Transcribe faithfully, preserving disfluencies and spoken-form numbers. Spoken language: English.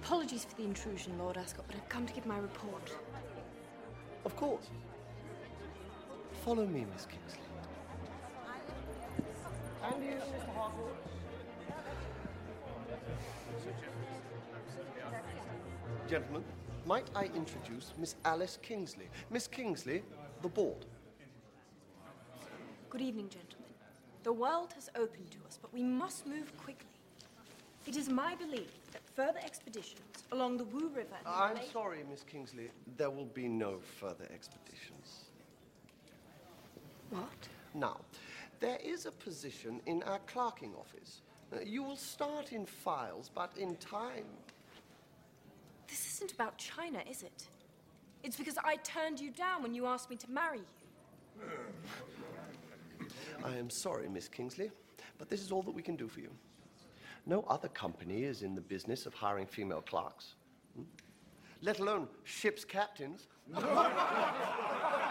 Apologies for the intrusion, Lord Ascot, but I've come to give my report. Of course. Follow me, Miss Kingsley. And you, Mister Harcourt. Gentlemen, might I introduce Miss Alice Kingsley? Miss Kingsley, the board. Good evening, gentlemen. The world has opened to us, but we must move quickly. It is my belief that further expeditions along the Wu River... and I'm the lake... sorry, Miss Kingsley. There will be no further expeditions. What? Now, there is a position in our clerking office. Uh, you will start in files, but in time... This isn't about China, is it? It's because I turned you down when you asked me to marry you. I am sorry, Miss Kingsley, but this is all that we can do for you. No other company is in the business of hiring female clerks, hmm? let alone ship's captains.